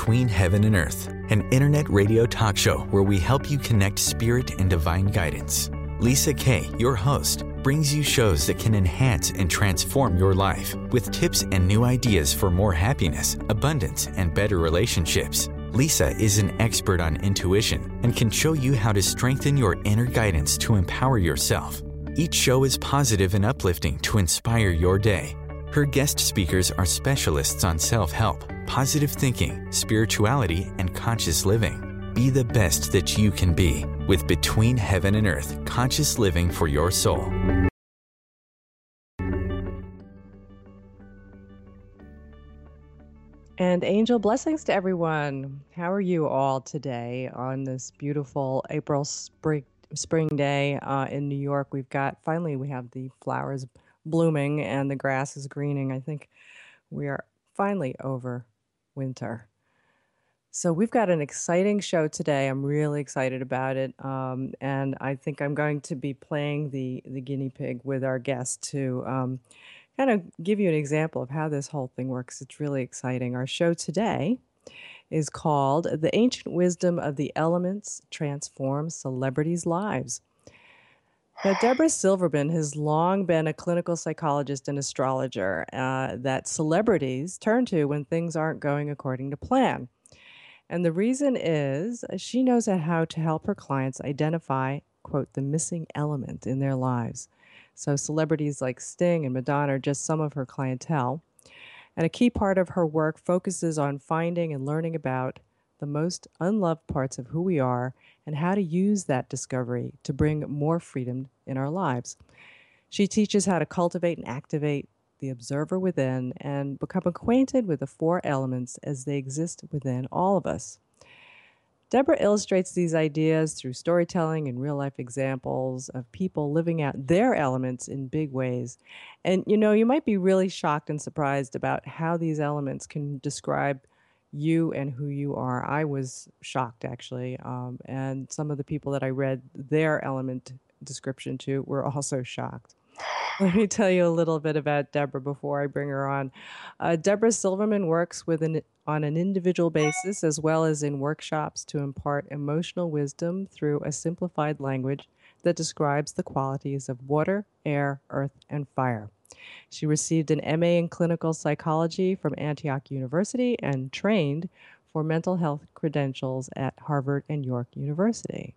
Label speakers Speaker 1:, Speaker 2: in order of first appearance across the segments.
Speaker 1: Between Heaven and Earth, an internet radio talk show where we help you connect spirit and divine guidance. Lisa Kay, your host, brings you shows that can enhance and transform your life with tips and new ideas for more happiness, abundance, and better relationships. Lisa is an expert on intuition and can show you how to strengthen your inner guidance to empower yourself. Each show is positive and uplifting to inspire your day. Her guest speakers are specialists on self-help, positive thinking, spirituality, and conscious living. Be the best that you can be with Between Heaven and Earth, conscious living for your soul.
Speaker 2: And angel blessings to everyone. How are you all today on this beautiful April spring day in New York? We have the flowers blooming and the grass is greening. I think we are finally over winter. So we've got an exciting show today. I'm really excited about it. And I think I'm going to be playing the guinea pig with our guest to kind of give you an example of how this whole thing works. It's really exciting. Our show today is called The Ancient Wisdom of the Elements Transforms Celebrities' Lives. Now, Deborah Silverman has long been a clinical psychologist and astrologer that celebrities turn to when things aren't going according to plan. And the reason is she knows how to help her clients identify, quote, the missing element in their lives. So celebrities like Sting and Madonna are just some of her clientele. And a key part of her work focuses on finding and learning about the most unloved parts of who we are and how to use that discovery to bring more freedom in our lives. She teaches how to cultivate and activate the observer within and become acquainted with the four elements as they exist within all of us. Deborah illustrates these ideas through storytelling and real-life examples of people living out their elements in big ways. And, you might be really shocked and surprised about how these elements can describe you and who you are. I was shocked, actually. And some of the people that I read their element description to were also shocked. Let me tell you a little bit about Deborah before I bring her on. Deborah Silverman works on an individual basis as well as in workshops to impart emotional wisdom through a simplified language that describes the qualities of water, air, earth, and fire. She received an MA in clinical psychology from Antioch University and trained for mental health credentials at Harvard and York University.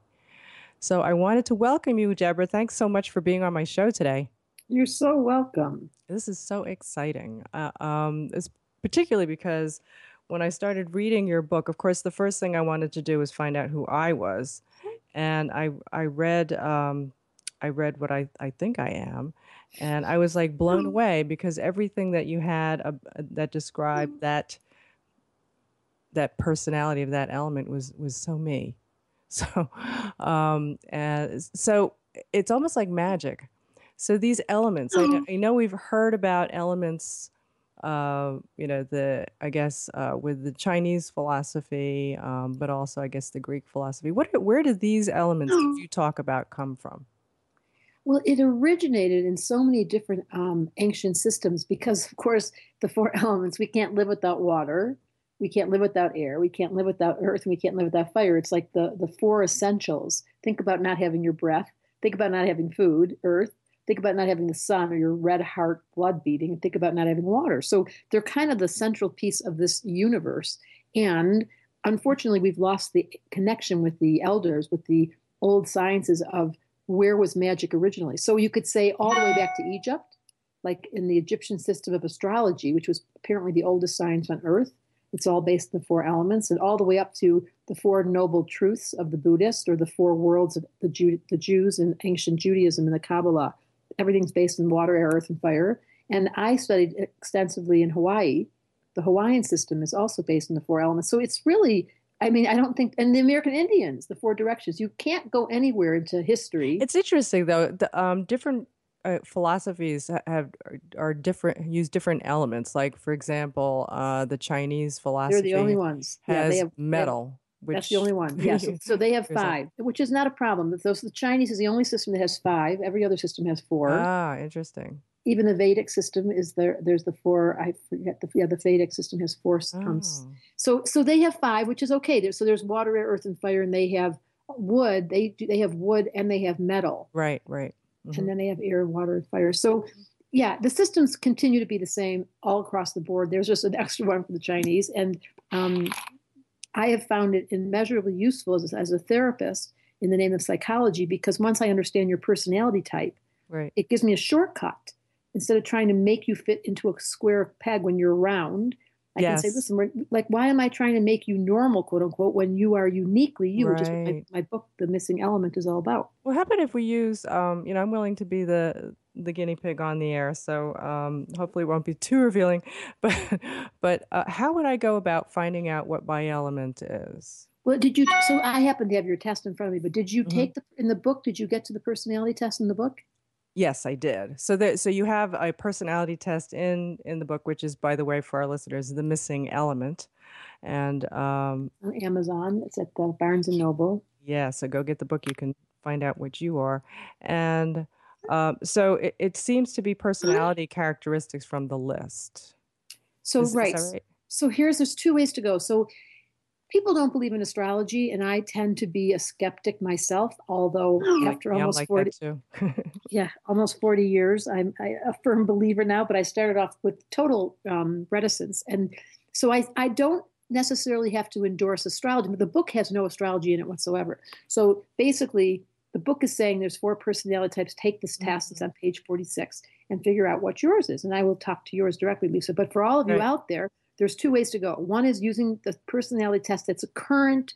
Speaker 2: So I wanted to welcome you, Deborah. Thanks so much for being on my show today.
Speaker 3: You're so welcome.
Speaker 2: This is so exciting, it's particularly because when I started reading your book, of course, the first thing I wanted to do was find out who I was. And I read what I think I am. And I was like blown away because everything that you had that described that personality of that element was so me. So, so it's almost like magic. So these elements, I know we've heard about elements, with the Chinese philosophy, but also I guess the Greek philosophy. Where did these elements that you talk about come from?
Speaker 3: Well, it originated in so many different ancient systems because, of course, the four elements, we can't live without water, we can't live without air, we can't live without earth, and we can't live without fire. It's like the four essentials. Think about not having your breath. Think about not having food, earth. Think about not having the sun or your red heart blood beating. Think about not having water. So they're kind of the central piece of this universe. And unfortunately, we've lost the connection with the elders, with the old sciences of where was magic originally. So you could say all the way back to Egypt, like in the Egyptian system of astrology, which was apparently the oldest science on earth. It's all based on the four elements, and all the way up to the four noble truths of the Buddhist or the four worlds of the Jews and ancient Judaism and the Kabbalah. Everything's based on water, air, earth, and fire. And I studied extensively in Hawaii. The Hawaiian system is also based on the four elements. So it's really, I don't think, and the American Indians, the four directions, you can't go anywhere into history.
Speaker 2: It's interesting, though. Different philosophies are different, use different elements. Like, for example, the Chinese philosophy
Speaker 3: they're the only ones.
Speaker 2: Has metal.
Speaker 3: That's the only one. Yes. So they have five, which is not a problem. The Chinese is the only system that has five. Every other system has four.
Speaker 2: Ah, interesting.
Speaker 3: even the Vedic system is there. There's the four. I forget the Vedic system has four. So they have five, which is okay. There's water, air, earth, and fire, and they have wood. They have wood and they have metal.
Speaker 2: Right. Mm-hmm.
Speaker 3: And then they have air, water, and fire. So yeah, the systems continue to be the same all across the board. There's just an extra one for the Chinese, and I have found it immeasurably useful as a therapist in the name of psychology, because once I understand your personality type,
Speaker 2: right,
Speaker 3: it gives me a shortcut. Instead of trying to make you fit into a square peg when you're round, I can say, listen, why am I trying to make you normal, quote unquote, when you are uniquely you, which is what my book, The Missing Element, is all about.
Speaker 2: Well, how about if we use, I'm willing to be the guinea pig on the air, so hopefully it won't be too revealing, but how would I go about finding out what my element is?
Speaker 3: Well, so I happen to have your test in front of me, but did you take in the book, did you get to the personality test in the book?
Speaker 2: Yes, I did. So you have a personality test in the book, which is, by the way, for our listeners, The Missing Element. And
Speaker 3: on Amazon, it's at the Barnes & Noble.
Speaker 2: Yeah, so go get the book. You can find out what you are. And so it seems to be personality characteristics from the list.
Speaker 3: So,
Speaker 2: is that right?
Speaker 3: So there's two ways to go. So people don't believe in astrology, and I tend to be a skeptic myself, although after almost 40 almost 40 years, I'm a firm believer now, but I started off with total reticence. And so I don't necessarily have to endorse astrology, but the book has no astrology in it whatsoever. So basically, the book is saying there's 4 personality types. Take this test. It's on page 46 and figure out what yours is. And I will talk to yours directly, Lisa. But for all of you out there, there's 2 ways to go. One is using the personality test that's a current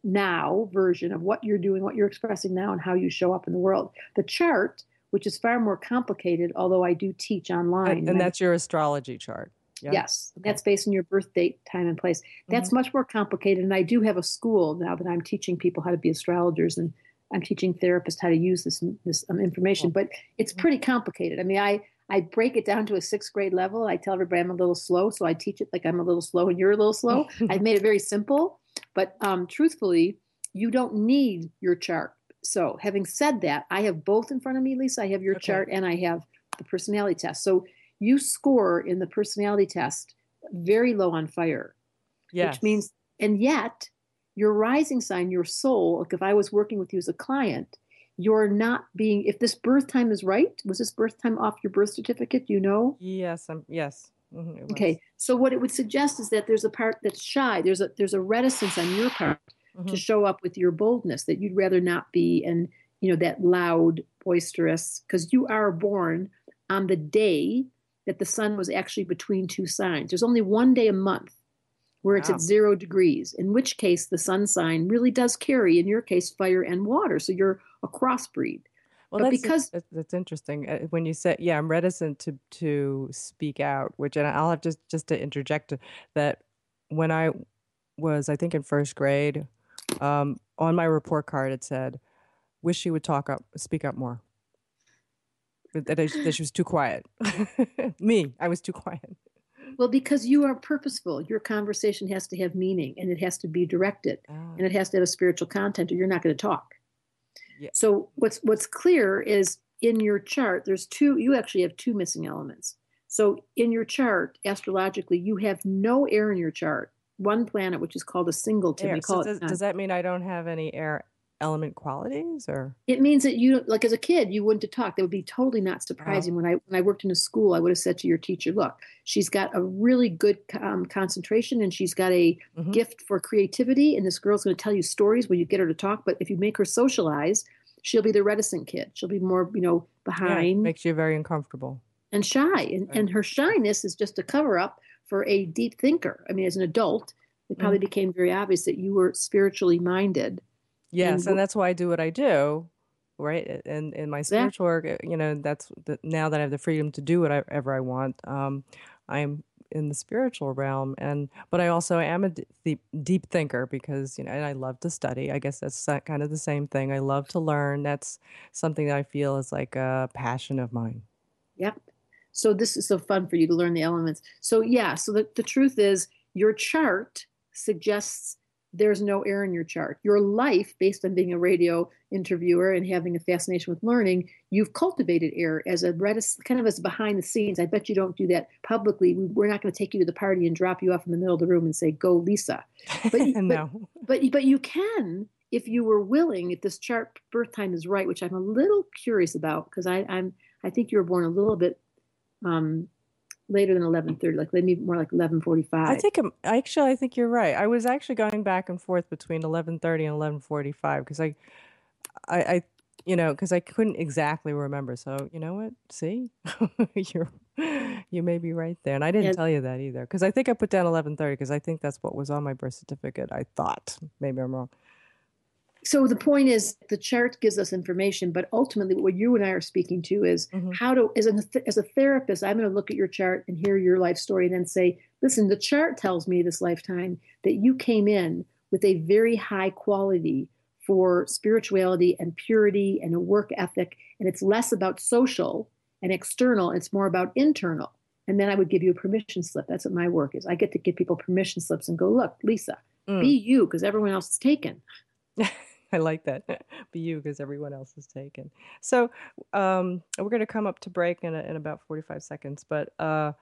Speaker 3: now version of what you're doing, what you're expressing now, and how you show up in the world. The chart, which is far more complicated, although I do teach online.
Speaker 2: And that's your astrology chart.
Speaker 3: Yeah? Yes. Okay. That's based on your birth date, time, and place. That's much more complicated. And I do have a school now that I'm teaching people how to be astrologers, and I'm teaching therapists how to use this information. But it's pretty complicated. I mean, I break it down to a 6th grade level. I tell everybody I'm a little slow, so I teach it like I'm a little slow and you're a little slow. I've made it very simple, but truthfully, you don't need your chart. So having said that, I have both in front of me, Lisa. I have your chart and I have the personality test. So you score in the personality test very low on fire, which means, and yet your rising sign, your soul, like if I was working with you as a client, you're not being, if this birth time is right, was this birth time off your birth certificate, you know?
Speaker 2: Yes. Yes.
Speaker 3: Okay. So what it would suggest is that there's a part that's shy. There's a reticence on your part to show up with your boldness, that you'd rather not be, and, that loud, boisterous, because you are born on the day that the sun was actually between 2 signs. There's only one day a month where it's at 0 degrees, in which case the sun sign really does carry, in your case, fire and water. So you're a crossbreed.
Speaker 2: Well, that's interesting. When you say, I'm reticent to speak out, and I'll have just to interject that when I was, I think, in 1st grade, on my report card, it said, wish she would speak up more. That she was too quiet. I was too quiet.
Speaker 3: Well, because you are purposeful. Your conversation has to have meaning, and it has to be directed, and it has to have a spiritual content, or you're not going to talk. Yeah. So what's clear is in your chart, you actually have 2 missing elements. So in your chart, astrologically, you have no air in your chart. One planet, which is called a singleton.
Speaker 2: Does that mean I don't have any air element qualities, or?
Speaker 3: It means that you, like as a kid, you wouldn't have talked. That would be totally not surprising. When I worked in a school, I would have said to your teacher, look, she's got a really good concentration, and she's got a gift for creativity, and this girl's going to tell you stories when you get her to talk, but if you make her socialize, she'll be the reticent kid. She'll be more, behind.
Speaker 2: Yeah, makes you very uncomfortable.
Speaker 3: And shy. And her shyness is just a cover-up for a deep thinker. I mean, as an adult, it probably became very obvious that you were spiritually minded.
Speaker 2: Yes, and that's why I do what I do, right? And in my spiritual work, that's now that I have the freedom to do whatever I want. I'm in the spiritual realm, but I also am a deep thinker because and I love to study. I guess that's kind of the same thing. I love to learn. That's something that I feel is like a passion of mine.
Speaker 3: Yep. So this is so fun for you to learn the elements. So so the truth is, your chart suggests there's no air in your chart. Your life, based on being a radio interviewer and having a fascination with learning, you've cultivated air as kind of as behind the scenes. I bet you don't do that publicly. We're not going to take you to the party and drop you off in the middle of the room and say, "Go, Lisa." But
Speaker 2: No.
Speaker 3: but you can, if you were willing, if this chart birth time is right, which I'm a little curious about, because I think you were born a little bit later than 11:30, like maybe more like 11:45.
Speaker 2: I think you're right. I was actually going back and forth between 11:30 and 11:45 because I because I couldn't exactly remember. So you know what? See, you may be right there, and I didn't tell you that either because I think I put down 11:30 because I think that's what was on my birth certificate. I thought maybe I'm wrong.
Speaker 3: So the point is, the chart gives us information, but ultimately, what you and I are speaking to is how to, as a therapist, I'm going to look at your chart and hear your life story, and then say, listen, the chart tells me this lifetime that you came in with a very high quality for spirituality and purity and a work ethic, and it's less about social and external, it's more about internal. And then I would give you a permission slip. That's what my work is. I get to give people permission slips and go, look, Lisa, be you, because everyone else is taken.
Speaker 2: I like that. Be you because everyone else is taken. So we're going to come up to break in about 45 seconds. But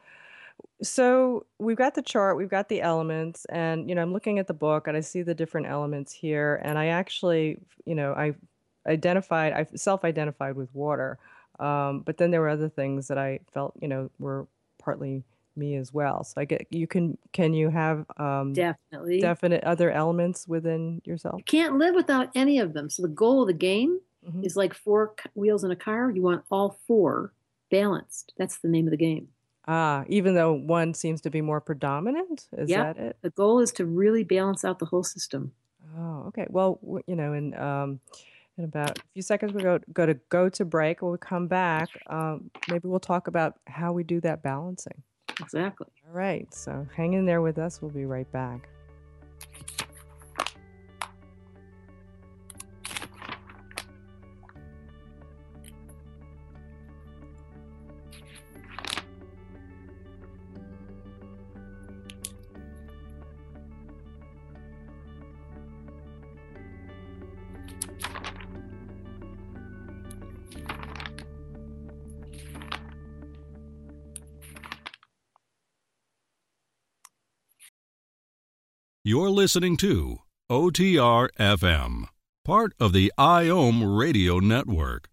Speaker 2: so we've got the chart, we've got the elements, and I'm looking at the book and I see the different elements here. And I actually, I self-identified with water, but then there were other things that I felt, were partly me as well. So can you have
Speaker 3: definitely
Speaker 2: definite other elements within yourself?
Speaker 3: You can't live without any of them. So the goal of the game is like four wheels in a car. You want all four balanced. That's the name of the game.
Speaker 2: Even though one seems to be more predominant? Is that it?
Speaker 3: The goal is to really balance out the whole system.
Speaker 2: Oh, okay. Well, in about a few seconds, we'll go to break. When we come back, maybe we'll talk about how we do that balancing.
Speaker 3: Exactly.
Speaker 2: All right. So hang in there with us. We'll be right back.
Speaker 4: You're listening to OTR FM, part of the IOM Radio Network.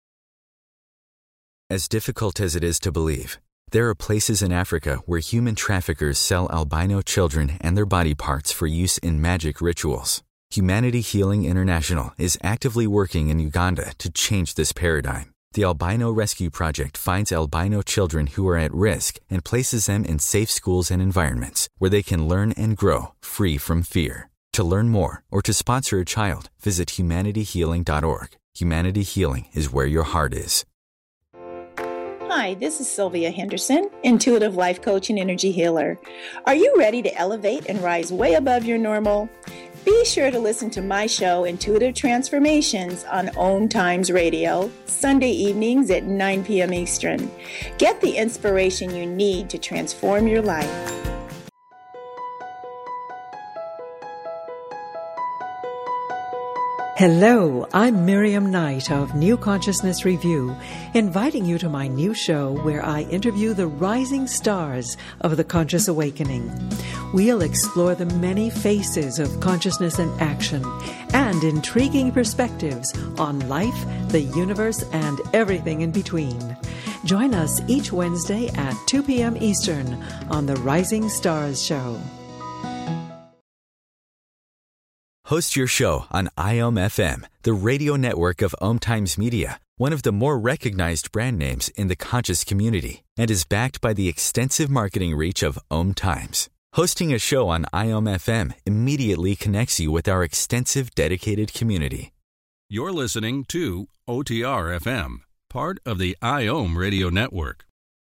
Speaker 1: As difficult as it is to believe, there are places in Africa where human traffickers sell albino children and their body parts for use in magic rituals. Humanity Healing International is actively working in Uganda to change this paradigm. The Albino Rescue Project finds albino children who are at risk and places them in safe schools and environments where they can learn and grow free from fear. To learn more or to sponsor a child, visit humanityhealing.org. Humanity Healing is where your heart is.
Speaker 5: Hi, this is Sylvia Henderson, intuitive life coach and energy healer. Are you ready to elevate and rise way above your normal? Be sure to listen to my show, Intuitive Transformations, on OM Times Radio, Sunday evenings at 9 p.m. Eastern. Get the inspiration you need to transform your life.
Speaker 6: Hello, I'm Miriam Knight of New Consciousness Review, inviting you to my new show where I interview the rising stars of the conscious awakening. We'll explore the many faces of consciousness in action and intriguing perspectives on life, the universe, and everything in between. Join us each Wednesday at 2 p.m. Eastern on the Rising Stars Show.
Speaker 1: Host your show on IOM FM, the radio network of OM Times Media, one of the more recognized brand names in the conscious community, and is backed by the extensive marketing reach of OM Times. Hosting a show on IOM FM immediately connects you with our extensive dedicated community.
Speaker 4: You're listening to OTR FM, part of the IOM Radio Network.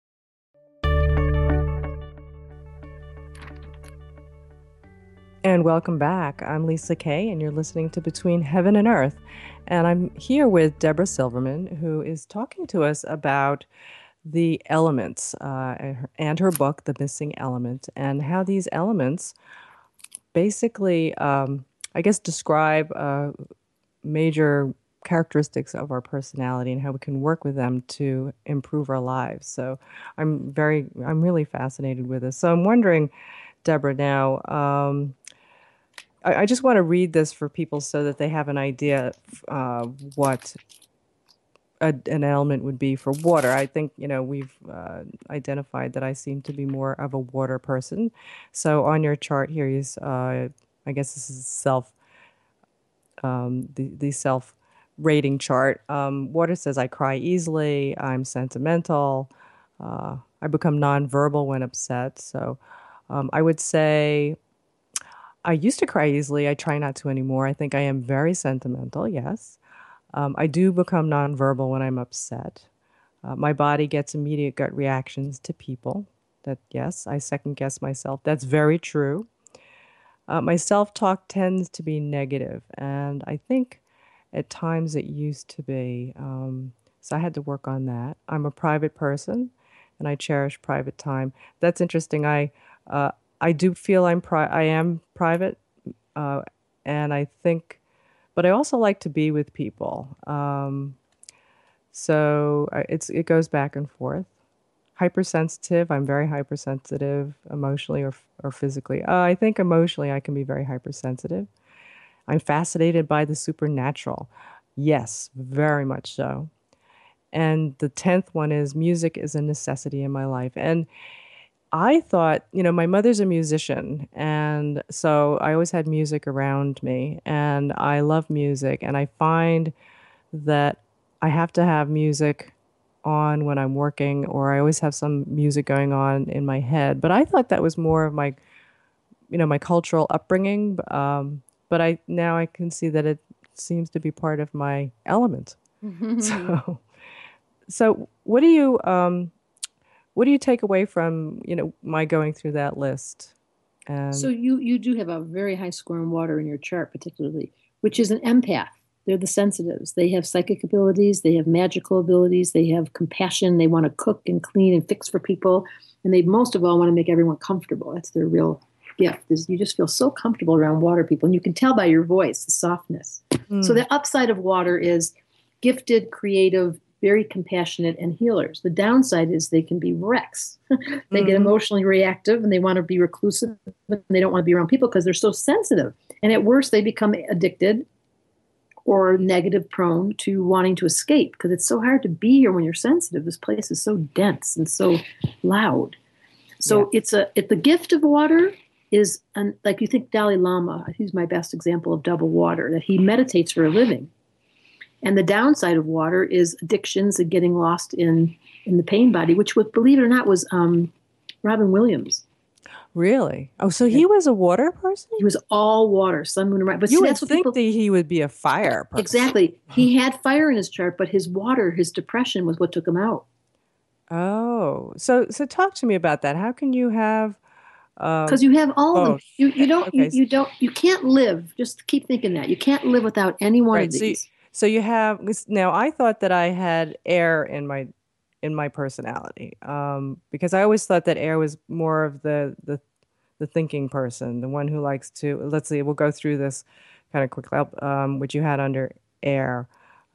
Speaker 2: And welcome back. I'm Lisa Kay, and you're listening to Between Heaven and Earth. And I'm here with Deborah Silverman, who is talking to us about the elements and her book, The Missing Element, and how these elements basically, I guess, describe major characteristics of our personality and how we can work with them to improve our lives. So I'm really fascinated with this. So I'm wondering, Deborah, now, I just want to read this for people so that they have an idea what an element would be for water. I think, we've identified that I seem to be more of a water person. So on your chart here is, I guess this is the self rating chart. Water says I cry easily, I'm sentimental, I become nonverbal when upset. So I would say I used to cry easily. I try not to anymore. I think I am very sentimental, yes. I do become nonverbal when I'm upset. My body gets immediate gut reactions to people. That, yes, I second guess myself. That's very true. My self-talk tends to be negative, and I think at times it used to be. So I had to work on that. I'm a private person, and I cherish private time. That's interesting. I do feel I am private, and I think, but I also like to be with people. It goes back and forth. Hypersensitive. I'm very hypersensitive emotionally or physically. I think emotionally I can be very hypersensitive. I'm fascinated by the supernatural. Yes, very much so. And the 10th one is music is a necessity in my life. And I thought, my mother's a musician, and so I always had music around me, and I love music, and I find that I have to have music on when I'm working, or I always have some music going on in my head. But I thought that was more of my cultural upbringing. But now I can see that it seems to be part of my element. So what do you take away from, my going through that list? And
Speaker 3: So you do have a very high score in water in your chart, particularly, which is an empath. They're the sensitives. They have psychic abilities. They have magical abilities. They have compassion. They want to cook and clean and fix for people. And they most of all want to make everyone comfortable. That's their real gift, is you just feel so comfortable around water people. And you can tell by your voice, the softness. So the upside of water is gifted, creative, very compassionate, and healers. The downside is they can be wrecks. They get emotionally reactive, and they want to be reclusive, and they don't want to be around people because they're so sensitive. And at worst, they become addicted or negative prone to wanting to escape, because it's so hard to be here when you're sensitive. This place is so dense and so loud. So it's the gift of water is, like you think Dalai Lama, he's my best example of double water, that he meditates for a living. And the downside of water is addictions and getting lost in the pain body, which, believe it or not, was Robin Williams.
Speaker 2: Really? Oh, so he was a water person?
Speaker 3: He was all water, sun, moon, and right. But
Speaker 2: you
Speaker 3: see,
Speaker 2: would
Speaker 3: that's what
Speaker 2: think
Speaker 3: people,
Speaker 2: that he would be a fire person.
Speaker 3: Exactly. He had fire in his chart, but his water, his depression was what took him out.
Speaker 2: Oh, so talk to me about that. How can you have?
Speaker 3: Because you have all of them.
Speaker 2: Okay.
Speaker 3: You can't live. Just keep thinking that you can't live without any one of these.
Speaker 2: So you have now. I thought that I had air in my personality, because I always thought that air was more of the thinking person, the one who likes to. Let's see. We'll go through this kind of quickly. What you had under air.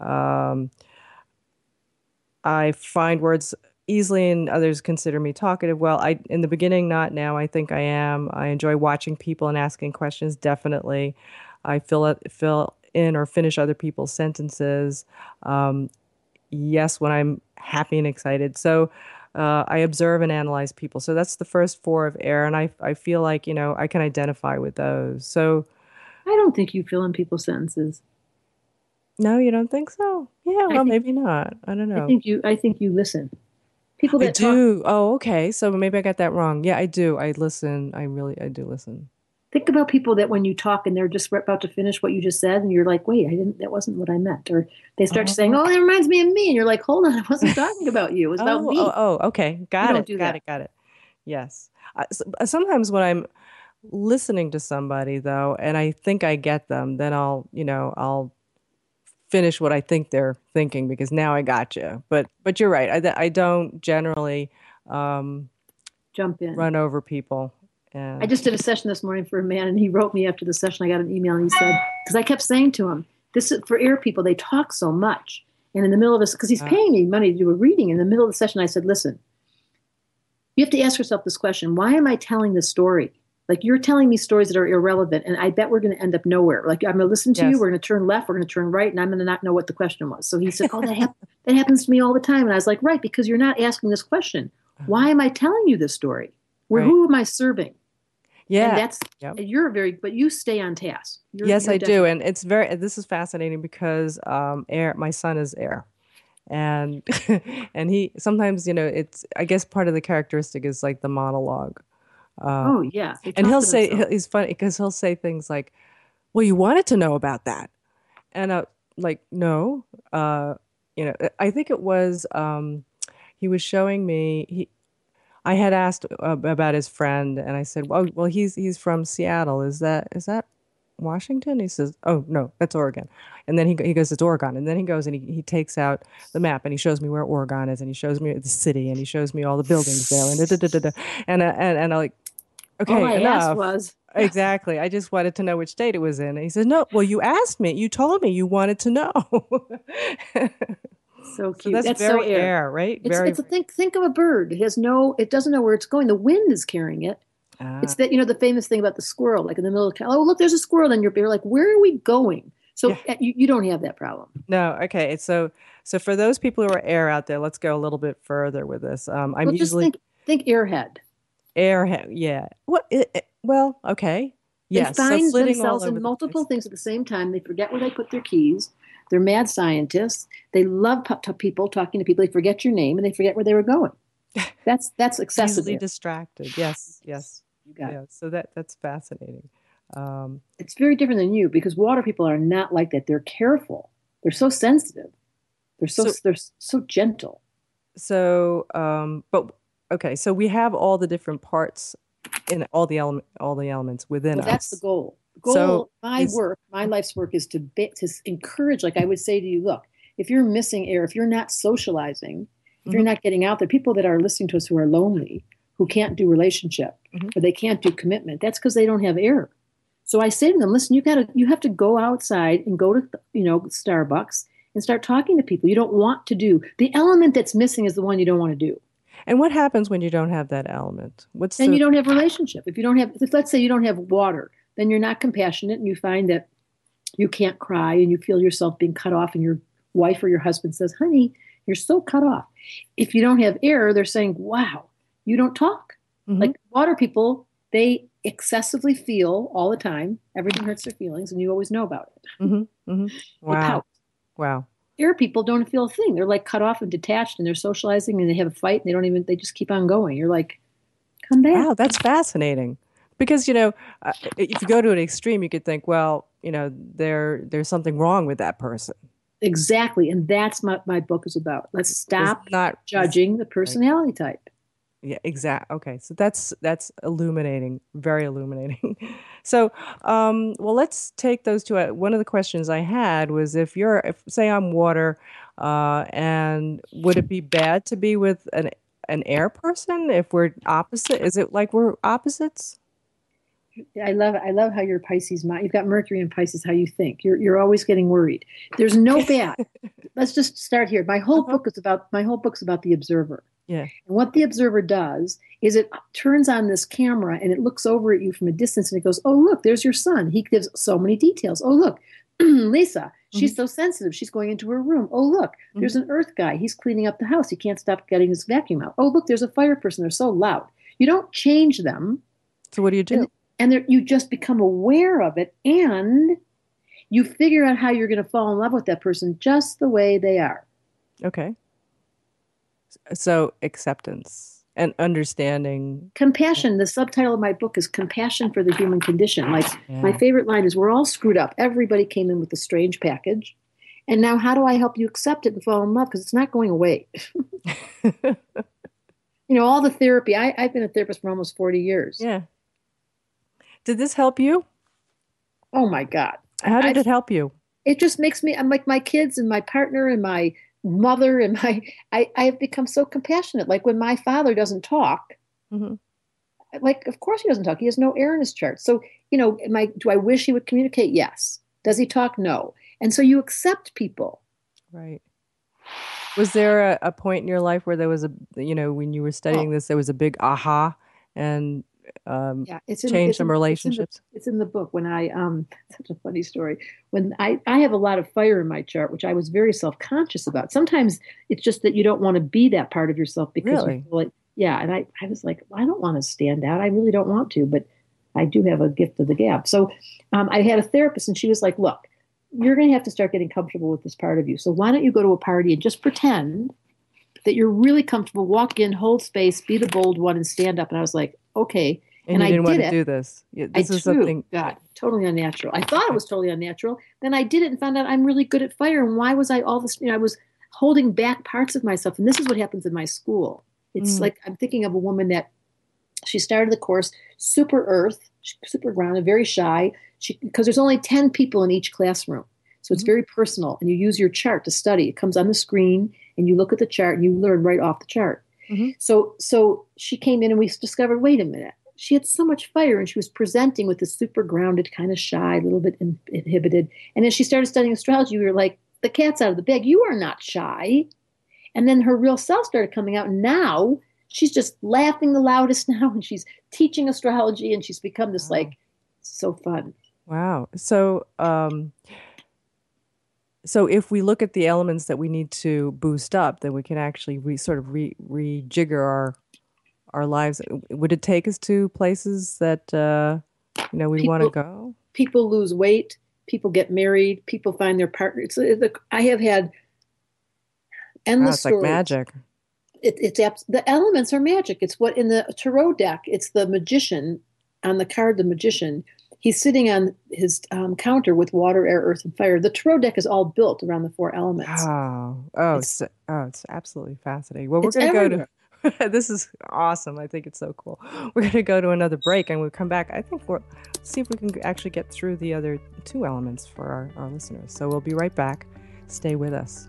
Speaker 2: I find words easily, and others consider me talkative. Well, in the beginning, not now. I think I am. I enjoy watching people and asking questions. Definitely, I fill in or finish other people's sentences. Yes, when I'm happy and excited. So I observe and analyze people. So that's the first four of air, and I feel like I can identify with those. So
Speaker 3: I don't think you fill in people's sentences.
Speaker 2: No, you don't think so? Yeah, well, maybe not. I don't know.
Speaker 3: I think you listen. People that
Speaker 2: I do. Oh, okay. So maybe I got that wrong. Yeah, I do. I listen. I do listen.
Speaker 3: Think about people that when you talk and they're just about to finish what you just said, and you're like, "Wait, that wasn't what I meant," or they start saying, "Oh, that reminds me of me," and you're like, "Hold on, I wasn't talking about you. It was about me."
Speaker 2: Okay. Got it. Yes. Sometimes when I'm listening to somebody though, and I think I get them, then I'll finish what I think they're thinking, because now I got you. But you're right. I don't generally
Speaker 3: jump in,
Speaker 2: run over people And
Speaker 3: I just did a session this morning for a man, and he wrote me after the session. I got an email, and he said, because I kept saying to him, this is for air people, they talk so much. And in the middle of this, because he's paying me money to do a reading, in the middle of the session, I said, listen, you have to ask yourself this question. Why am I telling this story? Like, you're telling me stories that are irrelevant, and I bet we're going to end up nowhere. Like, I'm going to listen to you, we're going to turn left, we're going to turn right, and I'm going to not know what the question was. So he said, oh, that happens to me all the time. And I was like, right, because you're not asking this question. Why am I telling you this story? Who am I serving?
Speaker 2: Yeah.
Speaker 3: And that's, but you stay on task.
Speaker 2: Yes, I do. And this is fascinating because my son is air. And and he sometimes, it's, I guess part of the characteristic is like the monologue.
Speaker 3: And
Speaker 2: he'll say, he's funny because he'll say things like, well, you wanted to know about that. And like, no, I think it was, he was showing me, I had asked about his friend, and I said, well, he's from Seattle. Is that Washington? He says, oh, no, that's Oregon. And then he goes, it's Oregon. And then he goes and he takes out the map, and he shows me where Oregon is, and he shows me the city, and he shows me all the buildings there, and and I'm like, okay,
Speaker 3: all I
Speaker 2: enough.
Speaker 3: asked was
Speaker 2: exactly. I just wanted to know which state it was in. And he says, no, well, you asked me, you told me you wanted to know.
Speaker 3: So cute.
Speaker 2: So that's very so air, right?
Speaker 3: Think of a bird. It doesn't know where it's going. The wind is carrying it. It's that, the famous thing about the squirrel, like in the middle of, oh, look, there's a squirrel. And you're like, where are we going? So you don't have that problem.
Speaker 2: No. Okay. So for those people who are air out there, let's go a little bit further with this. I'm usually
Speaker 3: think airhead.
Speaker 2: Airhead. Yeah. Well, okay. Yes.
Speaker 3: They find themselves in multiple things at the same time. They forget where they put their keys. They're mad scientists. They love people, talking to people. They forget your name, and they forget where they were going. That's excessive.
Speaker 2: Easily distracted. Yes.
Speaker 3: You got it.
Speaker 2: So that's fascinating.
Speaker 3: It's very different than you, because water people are not like that. They're careful. They're so sensitive. They're so gentle.
Speaker 2: So, but okay. So we have all the different parts in all the elements within us. That's
Speaker 3: the goal. My life's work is to encourage, like I would say to you, look, if you're missing air, if you're not socializing, if you're not getting out there, people that are listening to us who are lonely, who can't do relationship, or they can't do commitment, that's because they don't have air. So I say to them, listen, you have to go outside and go to, Starbucks and start talking to people you don't want to do. The element that's missing is the one you don't want to do.
Speaker 2: And what happens when you don't have that element?
Speaker 3: You don't have relationship. Let's say you don't have water, then you're not compassionate, and you find that you can't cry, and you feel yourself being cut off, and your wife or your husband says, honey, you're so cut off. If you don't have air, they're saying, wow, you don't talk. Like water people, they excessively feel all the time. Everything hurts their feelings, and you always know about it.
Speaker 2: Wow.
Speaker 3: Air people don't feel a thing. They're like cut off and detached, and they're socializing, and they have a fight, and they just keep on going. You're like, come back.
Speaker 2: Wow, that's fascinating. Because, if you go to an extreme, you could think, well, there's something wrong with that person.
Speaker 3: Exactly. And that's what my book is about. Let's stop judging the personality type.
Speaker 2: Yeah, exactly. Okay. So that's illuminating, very illuminating. So, well, let's take those two. One of the questions I had was if say I'm water, and would it be bad to be with an air person if we're opposite? Is it like we're opposites?
Speaker 3: I love how your Pisces mind. You've got Mercury in Pisces. How you think. You're always getting worried. There's no bad. Let's just start here. My whole book's about the observer.
Speaker 2: Yeah.
Speaker 3: And what the observer does is it turns on this camera and it looks over at you from a distance and it goes, oh look, there's your son. He gives so many details. Oh look, Lisa. She's so sensitive. She's going into her room. Oh look, there's an earth guy. He's cleaning up the house. He can't stop getting his vacuum out. Oh look, there's a fire person. They're so loud. You don't change them.
Speaker 2: So what do you do?
Speaker 3: And you just become aware of it, and you figure out how you're going to fall in love with that person just the way they are.
Speaker 2: Okay. So acceptance and understanding.
Speaker 3: Compassion. The subtitle of my book is Compassion for the Human Condition. My favorite line is, we're all screwed up. Everybody came in with a strange package. And now how do I help you accept it and fall in love? Because it's not going away. All the therapy. I've been a therapist for almost 40 years.
Speaker 2: Yeah. Did this help you?
Speaker 3: Oh, my God.
Speaker 2: How did it help you?
Speaker 3: It just makes me, I'm like my kids and my partner and my mother and I have become so compassionate. Like when my father doesn't talk, like, of course he doesn't talk. He has no air in his chart. So, do I wish he would communicate? Yes. Does he talk? No. And so you accept people.
Speaker 2: Right. Was there a point in your life where there was when you were studying this, there was a big aha and change some relationships?
Speaker 3: It's in the book. When I, such a funny story. When I have a lot of fire in my chart, which I was very self-conscious about. Sometimes it's just that you don't want to be that part of yourself because you feel like, and I was like, well, I don't want to stand out. I really don't want to, but I do have a gift of the gab. So I had a therapist and she was like, look, you're going to have to start getting comfortable with this part of you. So why don't you go to a party and just pretend that you're really comfortable, walk in, hold space, be the bold one and stand up. And I was like, okay.
Speaker 2: And you didn't want to do this. This is something.
Speaker 3: God, totally unnatural. I thought it was totally unnatural. Then I did it and found out I'm really good at fire. And why was I all this? I was holding back parts of myself. And this is what happens in my school. It's like, I'm thinking of a woman that she started the course, super earth, super grounded, very shy, because there's only 10 people in each classroom. So it's very personal. And you use your chart to study. It comes on the screen and you look at the chart and you learn right off the chart. So she came in and we discovered, wait a minute. She had so much fire and she was presenting with this super grounded, kind of shy, a little bit inhibited. And as she started studying astrology, we were like, the cat's out of the bag. You are not shy. And then her real self started coming out. And now she's just laughing the loudest now. And she's teaching astrology and she's become this so fun.
Speaker 2: Wow. So, so if we look at the elements that we need to boost up, then we can actually rejigger our lives. Would it take us to places that we want to go?
Speaker 3: People lose weight. People get married. People find their partner. I have had endless stories.
Speaker 2: It's like magic.
Speaker 3: The elements are magic. It's what in the tarot deck. It's the magician on the card. The magician. He's sitting on his counter with water, air, earth, and fire. The tarot deck is all built around the 4 elements.
Speaker 2: It's absolutely fascinating. Well, we're going to go to. This is awesome. I think it's so cool. We're going to go to another break, and we'll come back. I think we'll see if we can actually get through the other 2 elements for our listeners. So we'll be right back. Stay with us.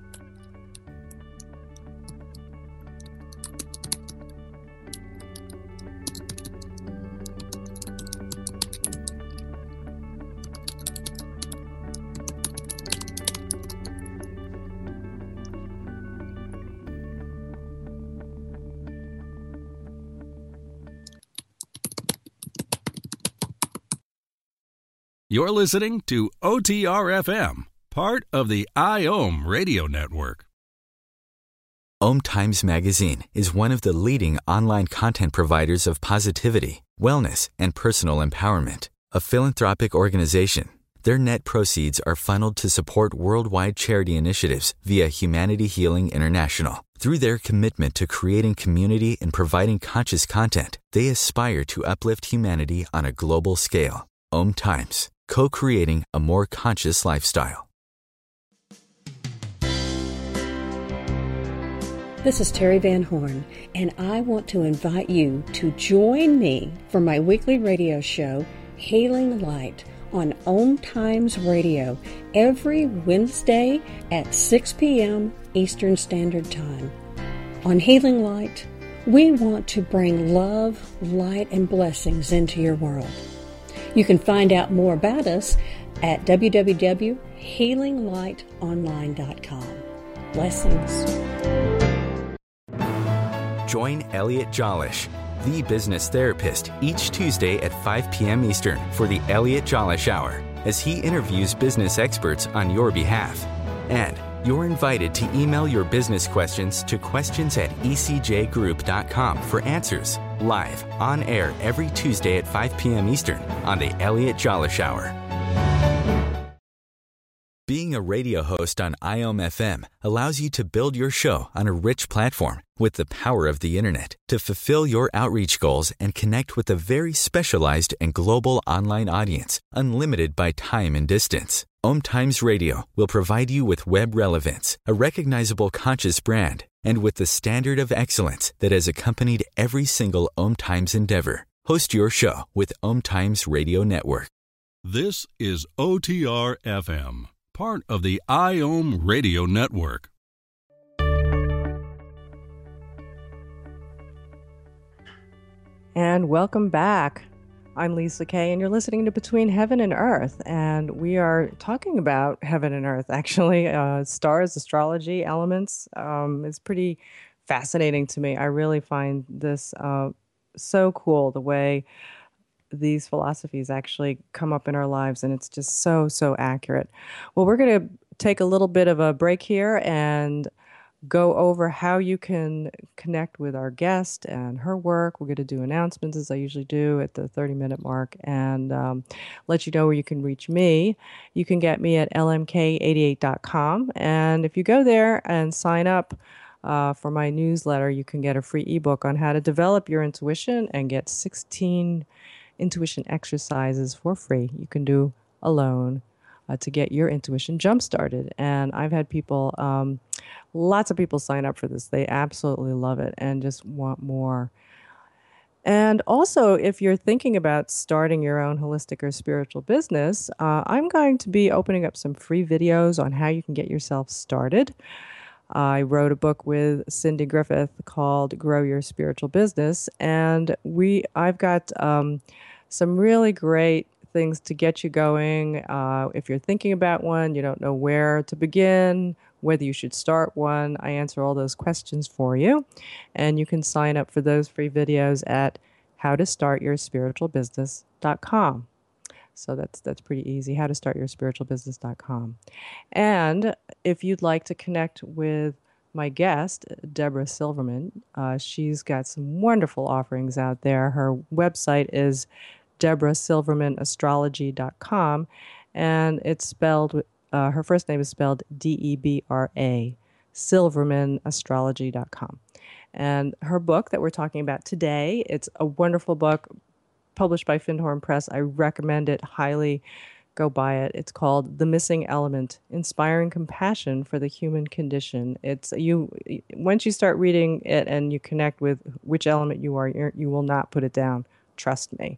Speaker 4: You're listening to OTR-FM, part of the IOM radio network.
Speaker 1: OM Times Magazine is one of the leading online content providers of positivity, wellness, and personal empowerment. A philanthropic organization, their net proceeds are funneled to support worldwide charity initiatives via Humanity Healing International. Through their commitment to creating community and providing conscious content, they aspire to uplift humanity on a global scale. OM Times, co-creating a more conscious lifestyle.
Speaker 7: This is Terry Van Horn, and I want to invite you to join me for my weekly radio show, Healing Light, on OM Times Radio, every Wednesday at 6 p.m. Eastern Standard Time. On Healing Light, we want to bring love, light, and blessings into your world. You can find out more about us at www.healinglightonline.com. Blessings.
Speaker 1: Join Elliot Jolish, the business therapist, each Tuesday at 5 p.m. Eastern for the Elliot Jolish Hour, as he interviews business experts on your behalf. And you're invited to email your business questions to questions@ecjgroup.com for answers, live, on air every Tuesday at 5 p.m. Eastern on the Elliot Jolish Hour. Being a radio host on IOM FM allows you to build your show on a rich platform with the power of the internet to fulfill your outreach goals and connect with a very specialized and global online audience, unlimited by time and distance. OM Times Radio will provide you with web relevance, a recognizable conscious brand, and with the standard of excellence that has accompanied every single OM Times endeavor. Host your show with OM Times Radio Network.
Speaker 4: This is OTR-FM, part of the IOM radio network.
Speaker 2: And welcome back. I'm Lisa Kay, and you're listening to Between Heaven and Earth. And we are talking about heaven and earth, actually. Stars, astrology, elements. It's pretty fascinating to me. I really find this so cool, the way these philosophies actually come up in our lives. And it's just so, so accurate. Well, we're going to take a little bit of a break here and go over how you can connect with our guest and her work. We're going to do announcements, as I usually do, at the 30-minute mark, and let you know where you can reach me. You can get me at lmk88.com, and if you go there and sign up for my newsletter, you can get a free ebook on how to develop your intuition and get 16 intuition exercises for free you can do alone to get your intuition jump-started. And I've had people, lots of people sign up for this. They absolutely love it and just want more. And also, if you're thinking about starting your own holistic or spiritual business, I'm going to be opening up some free videos on how you can get yourself started. I wrote a book with Cindy Griffith called Grow Your Spiritual Business, and I've got some really great things to get you going. If you're thinking about one, you don't know where to begin, whether you should start one, I answer all those questions for you. And you can sign up for those free videos at howtostartyourspiritualbusiness.com. So that's pretty easy, howtostartyourspiritualbusiness.com. And if you'd like to connect with my guest, Deborah Silverman, she's got some wonderful offerings out there. Her website is DeborahSilvermanAstrology.com, and it's spelled, her first name is spelled Debra, SilvermanAstrology.com. And her book that we're talking about today, it's a wonderful book published by Findhorn Press. I recommend it highly. Go buy it. It's called The Missing Element: Inspiring Compassion for the Human Condition. It's once you start reading it and you connect with which element you are, you will not put it down. Trust me.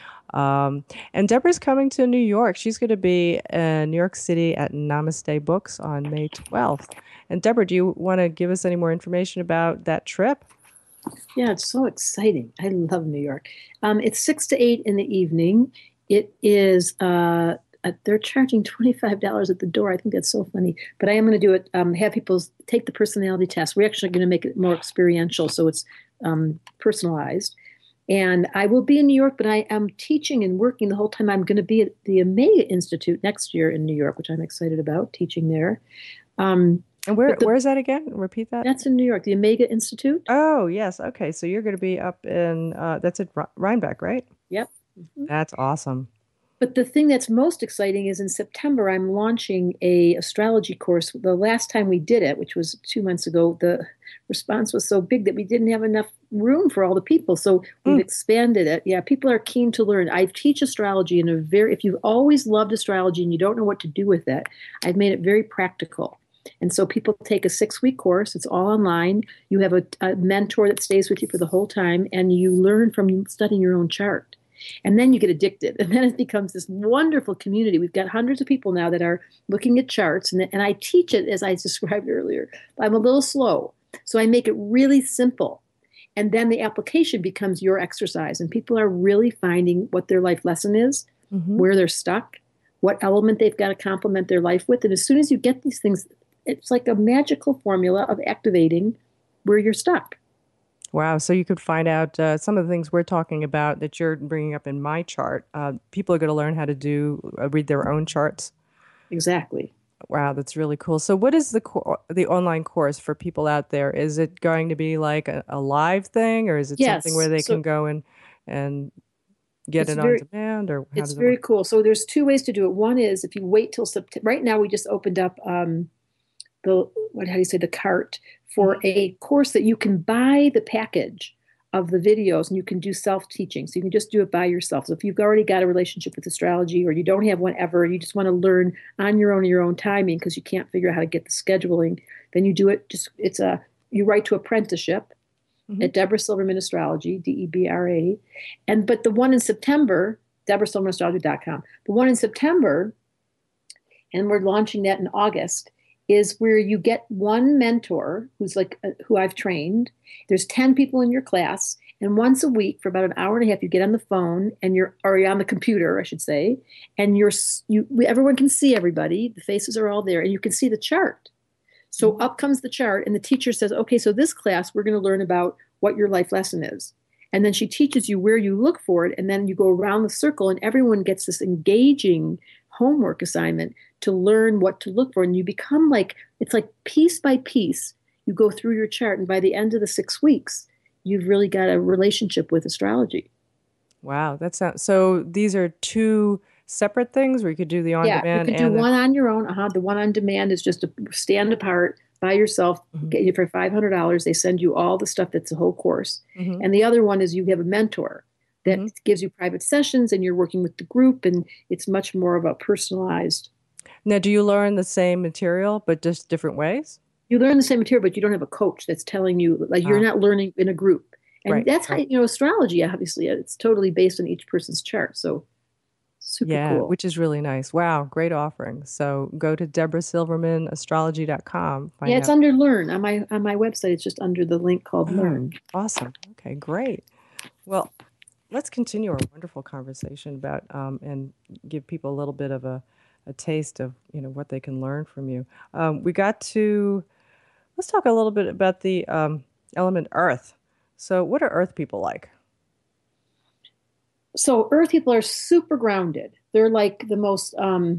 Speaker 2: And Deborah's coming to New York. She's going to be in New York City at Namaste Books on May 12th. And Deborah, do you want to give us any more information about that trip?
Speaker 3: Yeah, it's so exciting. I love New York. It's 6 to 8 in the evening. It is, they're charging $25 at the door. I think that's so funny. But I am going to do it, have people take the personality test. We're actually going to make it more experiential, so it's personalized. And I will be in New York, but I am teaching and working the whole time. I'm going to be at the Omega Institute next year in New York, which I'm excited about, teaching there.
Speaker 2: And where is that again? Repeat that.
Speaker 3: That's in New York, the Omega Institute.
Speaker 2: Oh, yes. Okay. So you're going to be up in, that's at Rhinebeck, right?
Speaker 3: Yep. Mm-hmm.
Speaker 2: That's awesome.
Speaker 3: But the thing that's most exciting is in September, I'm launching a astrology course. The last time we did it, which was 2 months ago, the response was so big that we didn't have enough room for all the people. So we've expanded it. Yeah, people are keen to learn. I teach astrology in if you've always loved astrology and you don't know what to do with it, I've made it very practical. And so people take a 6-week course. It's all online. You have a mentor that stays with you for the whole time, and you learn from studying your own chart. And then you get addicted. And then it becomes this wonderful community. We've got hundreds of people now that are looking at charts. And I teach it as I described earlier. I'm a little slow. So I make it really simple. And then the application becomes your exercise. And people are really finding what their life lesson is, where they're stuck, what element they've got to complement their life with. And as soon as you get these things, it's like a magical formula of activating where you're stuck.
Speaker 2: Wow. So you could find out some of the things we're talking about that you're bringing up in my chart. People are going to learn how to read their own charts.
Speaker 3: Exactly.
Speaker 2: Wow, that's really cool. So what is the online course for people out there? Is it going to be like a live thing, or is it something where they can go and get it on demand? Or
Speaker 3: it's very cool. So there's 2 ways to do it. One is if you wait till September. Right now we just opened up the cart for a course that you can buy the package of the videos and you can do self-teaching. So you can just do it by yourself. So if you've already got a relationship with astrology or you don't have one ever, you just want to learn on your own timing because you can't figure out how to get the scheduling, then you do it. You write to apprenticeship at Deborah Silverman Astrology, Debra. But the one in September, DeborahSilvermanAstrology.com. The one in September, and we're launching that in August, is where you get one mentor who I've trained. There's 10 people in your class, And once a week for about an hour and a half, you get on the phone and you're on the computer, I should say, and everyone can see everybody. The faces are all there, and you can see the chart. So up comes the chart, and the teacher says, okay, so this class, we're going to learn about what your life lesson is. And then she teaches you where you look for it, and then you go around the circle, and everyone gets this engaging homework assignment to learn what to look for. And you become it's like piece by piece, you go through your chart, and by the end of the 6 weeks, you've really got a relationship with astrology.
Speaker 2: Wow, that sounds so. These are two separate things, where you could do the on-demand.
Speaker 3: Yeah, you could do one on your own. The one on demand is just to stand apart by yourself. Get you for $500. They send you all the stuff that's a whole course. And the other one is you have a mentor that gives you private sessions, and you're working with the group, and it's much more about personalized.
Speaker 2: Now, do you learn the same material but just different ways?
Speaker 3: You learn the same material, but you don't have a coach that's telling you, you're not learning in a group. And that's how, astrology, obviously, it's totally based on each person's chart. So super cool.
Speaker 2: Which is really nice. Wow, great offering. So go to DeborahSilvermanAstrology.com.
Speaker 3: It's under Learn. On my website, it's just under the link called Learn.
Speaker 2: Awesome. Okay, great. Well, let's continue our wonderful conversation about and give people a little bit of a taste of what they can learn from you. Let's talk a little bit about the element Earth. So what are Earth people like?
Speaker 3: So Earth people are super grounded. They're like the most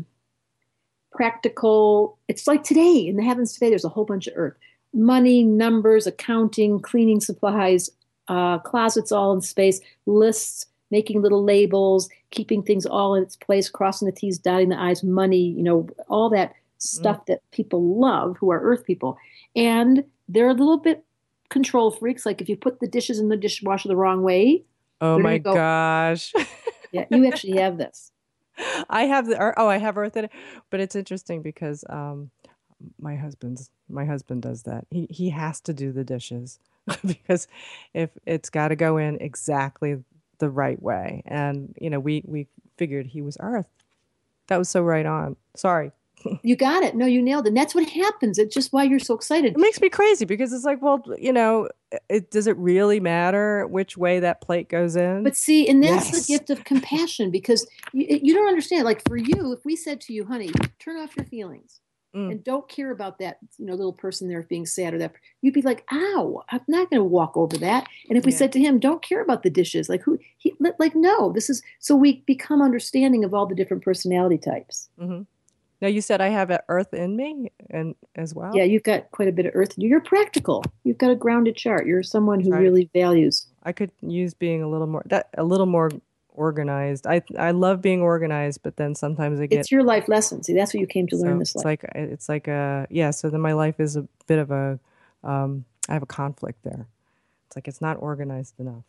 Speaker 3: practical. It's like today, in the heavens today, there's a whole bunch of Earth. Money, numbers, accounting, cleaning supplies, closets all in space, lists, making little labels, keeping things all in its place, crossing the T's, dotting the I's, money, all that stuff that people love who are Earth people. And they're a little bit control freaks. Like if you put the dishes in the dishwasher the wrong way.
Speaker 2: Oh my gosh.
Speaker 3: Yeah, you actually have this.
Speaker 2: I have I have Earth in it. But it's interesting because my husband does that. He has to do the dishes because if it's got to go in exactly the right way. And we figured he was Earth. That was so right on. Sorry.
Speaker 3: You got it. No, you nailed it. And that's what happens. It's just why you're so excited.
Speaker 2: It makes me crazy because it's like, well, does it really matter which way that plate goes in?
Speaker 3: But see, and that's the gift of compassion, because you don't understand. Like for you, if we said to you, honey, turn off your feelings and don't care about that, little person there being sad or that, you'd be like, ow, I'm not going to walk over that. And if we said to him, don't care about the dishes, no, this is, so we become understanding of all the different personality types.
Speaker 2: Mm-hmm. Now, you said I have Earth in me and as well?
Speaker 3: Yeah, you've got quite a bit of Earth. You're practical. You've got a grounded chart. You're someone who really values.
Speaker 2: I could use being a little more organized. I love being organized, but then sometimes
Speaker 3: it's your life lesson. See, that's what you came to learn this life.
Speaker 2: So then my life is a bit of I have a conflict there. It's like it's not organized enough.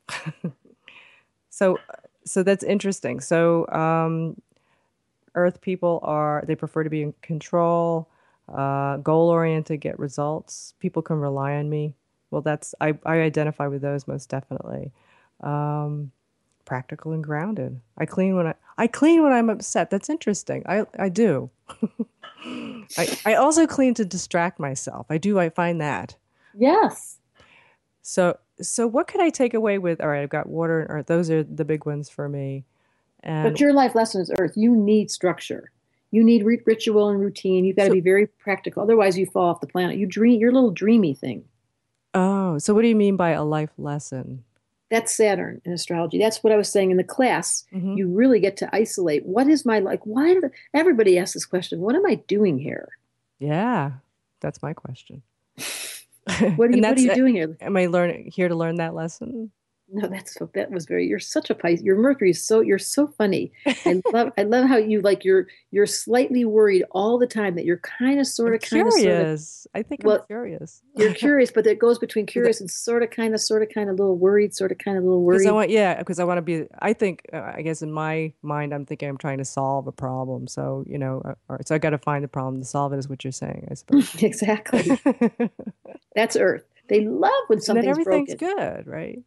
Speaker 2: So that's interesting. So Earth people they prefer to be in control, goal-oriented, get results. People can rely on me. Well, I identify with those most definitely. Practical and grounded. I clean when I'm upset. That's interesting. I do. I also clean to distract myself. I find that.
Speaker 3: Yes.
Speaker 2: So what could I take away with? All right, I've got water and Earth. Those are the big ones for me.
Speaker 3: But your life lesson is Earth. You need structure. You need ritual and routine. You've got to be very practical. Otherwise, you fall off the planet. You dream. You're a little dreamy thing.
Speaker 2: Oh, so what do you mean by a life lesson?
Speaker 3: That's Saturn in astrology. That's what I was saying in the class. Mm-hmm. You really get to isolate. What is my life? Everybody asks this question. What am I doing here?
Speaker 2: Yeah, that's my question.
Speaker 3: What are you doing here?
Speaker 2: Am I here to learn that lesson?
Speaker 3: No, you're such a Pisces. Your Mercury you're so funny. I love how you're slightly worried all the time that you're kind of
Speaker 2: curious. I think I'm curious.
Speaker 3: You're curious, but it goes between curious and sort of kind of a little worried,
Speaker 2: because I want to be, I think, I guess in my mind, I'm thinking I'm trying to solve a problem. So, so I got to find the problem to solve it is what you're saying, I suppose.
Speaker 3: Exactly. That's Earth. They love when something's broken.
Speaker 2: Everything's good, right?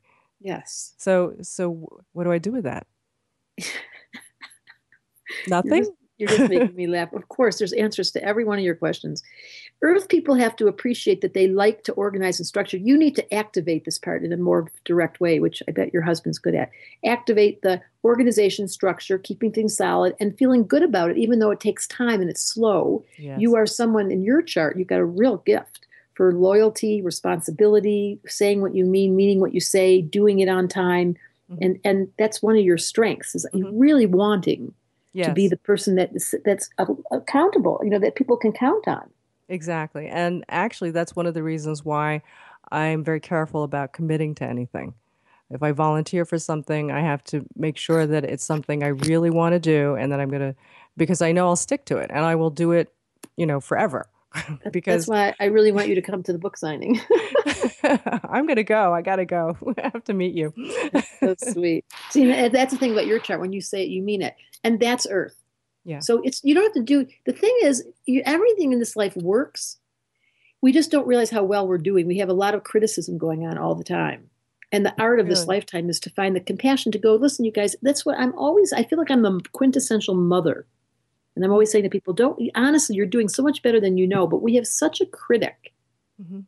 Speaker 3: Yes.
Speaker 2: So what do I do with that? Nothing?
Speaker 3: You're just making me laugh. Of course, there's answers to every one of your questions. Earth people have to appreciate that they like to organize and structure. You need to activate this part in a more direct way, which I bet your husband's good at. Activate the organization structure, keeping things solid, and feeling good about it, even though it takes time and it's slow.
Speaker 2: Yes.
Speaker 3: You are someone in your chart, you've got a real gift for loyalty, responsibility, saying what you mean, meaning what you say, doing it on time. And that's one of your strengths, is really wanting to be the person that's accountable, that people can count on.
Speaker 2: Exactly. And actually, that's one of the reasons why I'm very careful about committing to anything. If I volunteer for something, I have to make sure that it's something I really want to do, and that I'm going to, because I know I'll stick to it, and I will do it, forever.
Speaker 3: Because that's why I really want you to come to the book signing.
Speaker 2: I'm going to go. I got to go. I have to meet you.
Speaker 3: That's so sweet. See, that's the thing about your chart. When you say it, you mean it. And that's Earth.
Speaker 2: Yeah.
Speaker 3: So you don't have to do, the thing is, everything in this life works. We just don't realize how well we're doing. We have a lot of criticism going on all the time. And the art of this lifetime is to find the compassion to go, listen, you guys, that's what I feel like I'm the quintessential mother. And I'm always saying to people, honestly, you're doing so much better than you know, but we have such a critic. Mm-hmm.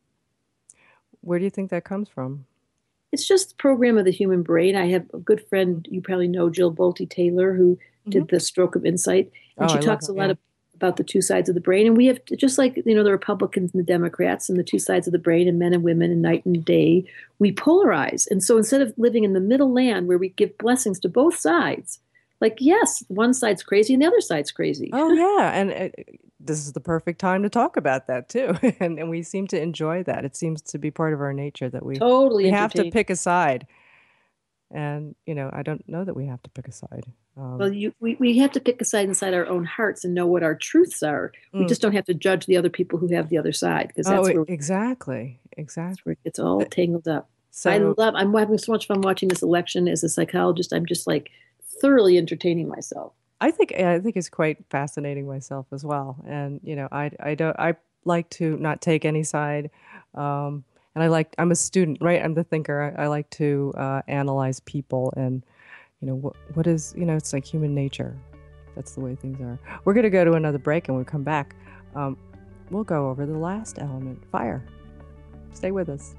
Speaker 2: Where do you think that comes from?
Speaker 3: It's just the program of the human brain. I have a good friend, you probably know, Jill Bolte Taylor, who did the Stroke of Insight. And she talks a lot about the two sides of the brain. And we have, just like, the Republicans and the Democrats and the two sides of the brain, and men and women and night and day, we polarize. And so instead of living in the middle land where we give blessings to both sides, like, yes, one side's crazy and the other side's crazy.
Speaker 2: Oh, yeah. And this is the perfect time to talk about that, too. and we seem to enjoy that. It seems to be part of our nature that we have to pick a side. And, I don't know that we have to pick a side.
Speaker 3: Well, we have to pick a side inside our own hearts and know what our truths are. We just don't have to judge the other people who have the other side. Because that's
Speaker 2: exactly.
Speaker 3: Where it's all tangled up. So I'm having so much fun watching this election. As a psychologist, I'm just like thoroughly entertaining myself.
Speaker 2: I think it's quite fascinating myself as well. And, I like to not take any side. And I'm a student, right? I'm the thinker. I like to analyze people and, what is, it's like human nature. That's the way things are. We're going to go to another break, and when we come back, we'll go over the last element, fire. Stay with us.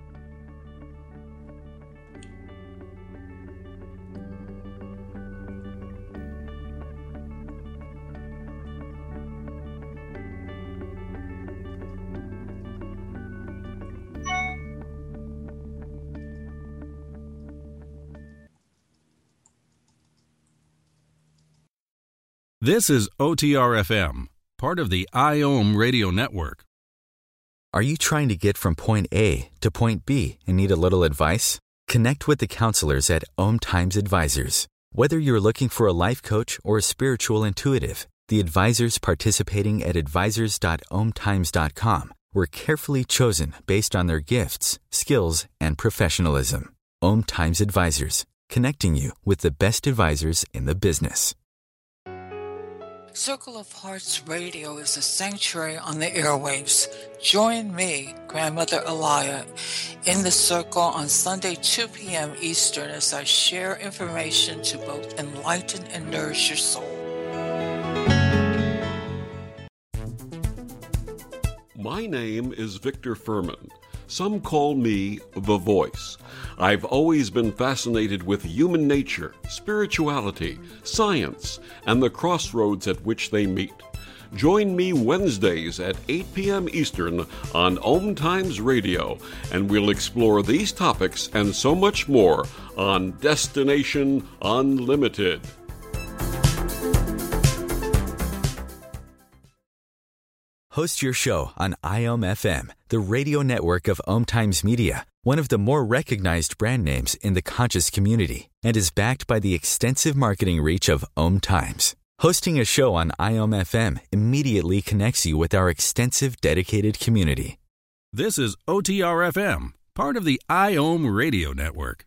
Speaker 4: This is OTR-FM, part of the IOM radio network.
Speaker 1: Are you trying to get from point A to point B and need a little advice? Connect with the counselors at Om Times Advisors. Whether you're looking for a life coach or a spiritual intuitive, the advisors participating at advisors.omtimes.com were carefully chosen based on their gifts, skills, and professionalism. Om Times Advisors, connecting you with the best advisors in the business.
Speaker 8: Circle of Hearts Radio is a sanctuary on the airwaves. Join me, Grandmother Alaya, in the circle on Sunday, 2 p.m. Eastern, as I share information to both enlighten and nourish your soul.
Speaker 9: My name is Victor Furman. Some call me The Voice. I've always been fascinated with human nature, spirituality, science, and the crossroads at which they meet. Join me Wednesdays at 8 p.m. Eastern on Om Times Radio, and we'll explore these topics and so much more on Destination Unlimited.
Speaker 1: Host your show on IOM FM, the radio network of Om Times Media, one of the more recognized brand names in the conscious community, and is backed by the extensive marketing reach of Om Times. Hosting a show on IOM FM immediately connects you with our extensive dedicated community.
Speaker 4: This is OTR-FM, part of the IOM radio network.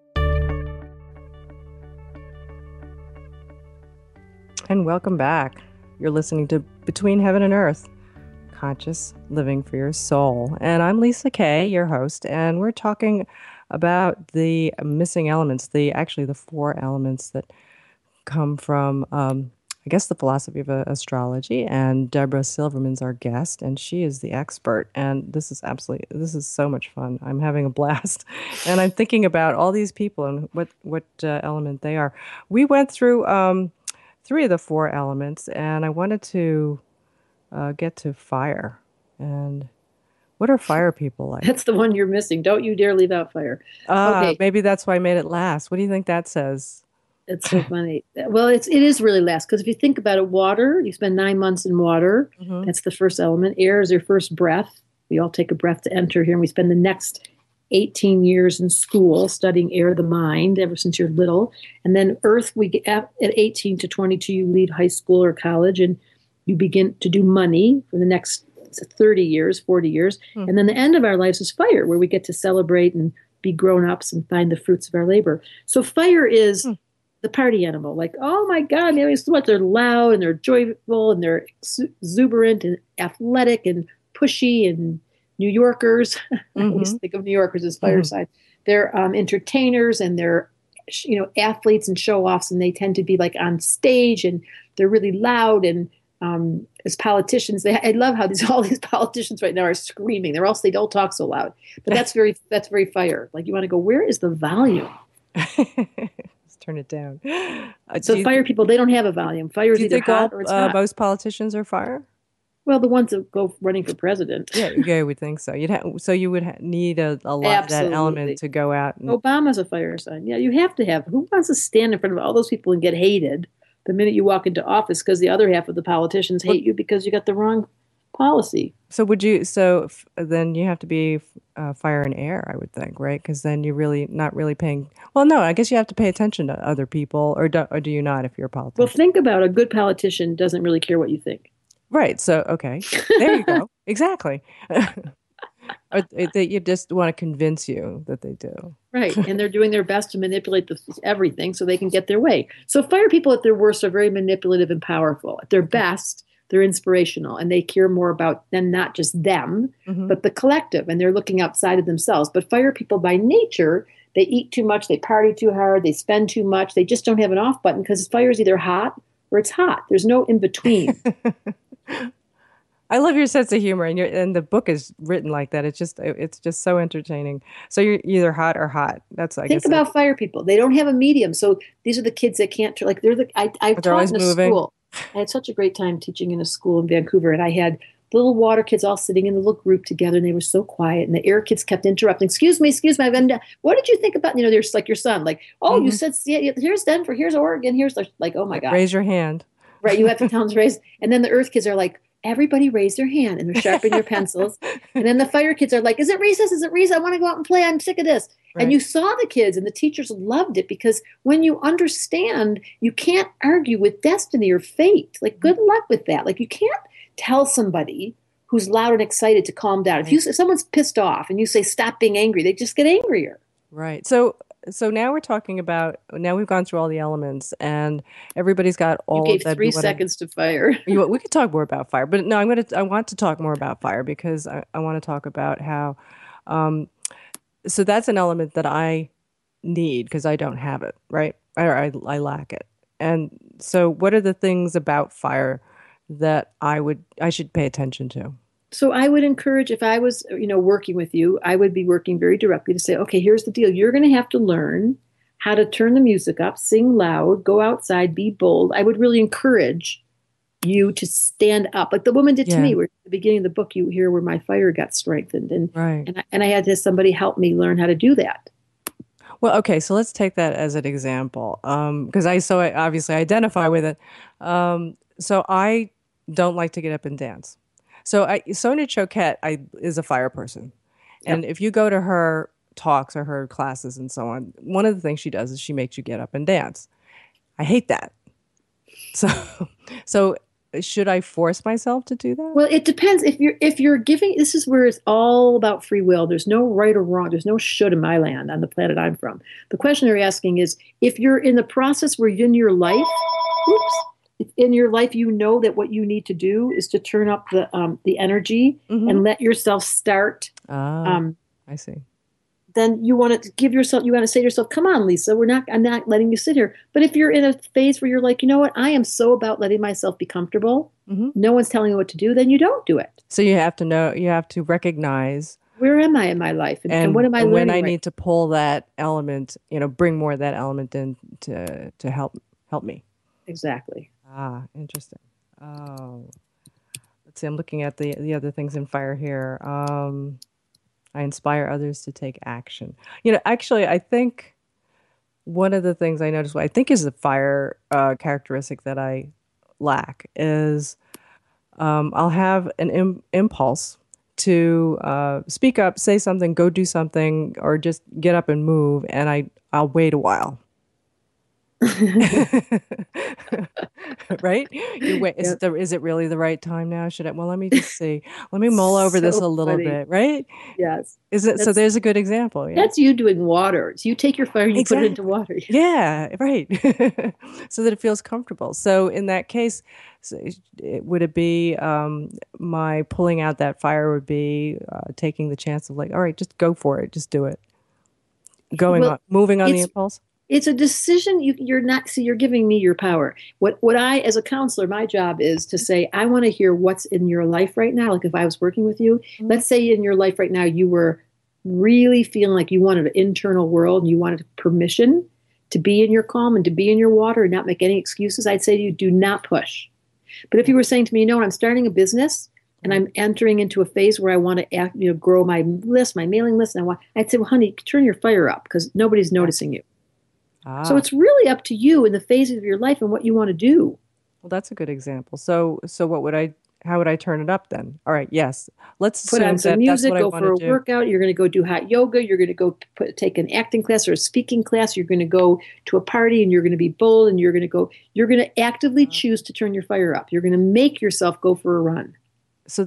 Speaker 2: And welcome back. You're listening to Between Heaven and Earth, Conscious Living for Your Soul. And I'm Lisa Kay, your host, and we're talking about the missing elements, the 4 elements that come from, guess, the philosophy of astrology. And Deborah Silverman's our guest, and she is the expert. And this is so much fun. I'm having a blast. And I'm thinking about all these people and what element they are. We went through 3 of the 4 elements, and I wanted to get to fire. And what are fire people like?
Speaker 3: That's the one you're missing. Don't you dare leave out fire. Okay.
Speaker 2: Maybe that's why I made it last. What do you think that says?
Speaker 3: It's so funny. Well, it is really last, because if you think about it, water, you spend 9 months in water. Mm-hmm. That's the first element. Air is your first breath. We all take a breath to enter here, and we spend the next 18 years in school studying air, the mind, ever since you're little. And then earth, we get at 18 to 22, you leave high school or college, and you begin to do money for the next 30 years, 40 years. Mm-hmm. And then the end of our lives is fire, where we get to celebrate and be grown-ups and find the fruits of our labor. So fire is the party animal. Like, oh my God, they always so much. They're loud and they're joyful and they're exuberant and athletic and pushy and New Yorkers. I always think of New Yorkers as fireside. They're entertainers and they're, athletes and show-offs, and they tend to be like on stage and they're really loud. And as politicians, I love how all these politicians right now are screaming. They don't talk so loud, but that's very fire. Like, you want to go, where is the volume?
Speaker 2: Turn it down.
Speaker 3: So fire people, they don't have a volume. Fire is either hot or it's hot.
Speaker 2: Most politicians are fire?
Speaker 3: Well, the ones that go running for president.
Speaker 2: Yeah, I would think so. You would need a lot of that element to go out.
Speaker 3: Obama's a fire sign. Yeah, you have to have. Who wants to stand in front of all those people and get hated the minute you walk into office because the other half of the politicians hate you because you got the wrong policy?
Speaker 2: So then you have to be fire and air, I would think, right? Because then you're really not really paying. Well, no, I guess you have to pay attention to other people, or do you not if you're a politician?
Speaker 3: Well, think about a good politician doesn't really care what you think.
Speaker 2: Right. So, okay, there you go. Exactly. You just want to convince you that they do.
Speaker 3: Right. And they're doing their best to manipulate everything so they can get their way. So fire people at their worst are very manipulative and powerful. At their best, they're inspirational and they care more about them, not just them, but the collective. And they're looking outside of themselves. But fire people by nature, they eat too much, they party too hard, they spend too much. They just don't have an off button because fire is either hot or it's hot. There's no in between.
Speaker 2: I love your sense of humor, and the book is written like that. It's just so entertaining. So you're either hot or hot. Think
Speaker 3: about fire people. They don't have a medium. So these are the kids that can't I've taught in a school. I had such a great time teaching in a school in Vancouver, and I had the little water kids all sitting in a little group together, and they were so quiet. And the air kids kept interrupting. Excuse me. What did you think about? There's like your son. Like, you said, yeah, here's Denver, here's Oregon, here's like, oh my God.
Speaker 2: Raise your hand.
Speaker 3: Right, you have to tell them to raise. And then the earth kids are like, everybody raise their hand, and they're sharpening their pencils. And then the fire kids are like, is it recess? Is it recess? I want to go out and play. I'm sick of this. Right. And you saw the kids, and the teachers loved it, because when you understand, you can't argue with destiny or fate. Like, good luck with that. Like, you can't tell somebody who's loud and excited to calm down. Right. If someone's pissed off and you say, stop being angry, they just get angrier.
Speaker 2: Right. So now we're talking about, now we've gone through all the elements and everybody's got all
Speaker 3: you gave that. 3 seconds to fire.
Speaker 2: We could talk more about fire, but no, I want to talk more about fire because I want to talk about how, so that's an element that I need because I don't have it, right? I lack it. And so what are the things about fire that I should pay attention to?
Speaker 3: So I would encourage, if I was, working with you, I would be working very directly to say, okay, here's the deal. You're going to have to learn how to turn the music up, sing loud, go outside, be bold. I would really encourage you to stand up, like the woman did to me. Where at the beginning of the book, you hear where my fire got strengthened, and I had to have somebody help me learn how to do that.
Speaker 2: Well, okay, so let's take that as an example, because I obviously identify with it. So I don't like to get up and dance. So Sonia Choquette is a fire person. And if you go to her talks or her classes and so on, one of the things she does is she makes you get up and dance. I hate that. So should I force myself to do that?
Speaker 3: Well, it depends. If you're giving, this is where it's all about free will. There's no right or wrong. There's no should in my land, on the planet I'm from. The question you're asking is, if you're in the process where in your life, in your life, that what you need to do is to turn up the energy and let yourself start.
Speaker 2: I see.
Speaker 3: then you want to give yourself, you want to say to yourself, come on, Lisa, I'm not letting you sit here. But if you're in a phase where you're like, you know what, I am so about letting myself be comfortable. Mm-hmm. No one's telling you what to do, then you don't do it.
Speaker 2: So you have to recognize,
Speaker 3: where am I in my life? And what am I learning?
Speaker 2: When I need to pull that element, bring more of that element in to help me.
Speaker 3: Exactly.
Speaker 2: Ah, interesting. Oh, let's see. I'm looking at the other things in fire here. I inspire others to take action. Actually, I think one of the things I noticed, what I think is the fire characteristic that I lack is I'll have an impulse to speak up, say something, go do something, or just get up and move, and I'll wait a while. Right? You wait. Yep. Is it really the right time now? Let me just see. Let me mull over this a little bit, right?
Speaker 3: Yes.
Speaker 2: So there's a good example. Yeah?
Speaker 3: That's you doing water. So you take your fire and you put it into water.
Speaker 2: Yeah, right. So that it feels comfortable. So in that case, would it be my pulling out that fire would be taking the chance of like, all right, just go for it. Just do it. Moving on the impulse?
Speaker 3: It's a decision. You're not. See, you're giving me your power. What I, as a counselor, my job is to say, I want to hear what's in your life right now. Like if I was working with you, let's say in your life right now, you were really feeling like you wanted an internal world and you wanted permission to be in your calm and to be in your water and not make any excuses. I'd say to you, do not push. But if you were saying to me, I'm starting a business and I'm entering into a phase where I want to grow my list, my mailing list, and I'd say, well, honey, turn your fire up because nobody's noticing you. So it's really up to you in the phases of your life and what you want to do.
Speaker 2: Well, that's a good example. So how would I turn it up then? All right. Yes. Let's
Speaker 3: put on some music, go for a workout. You're going to go do hot yoga. You're going to go take an acting class or a speaking class. You're going to go to a party and you're going to be bold and you're going to actively choose to turn your fire up. You're going to make yourself go for a run.
Speaker 2: So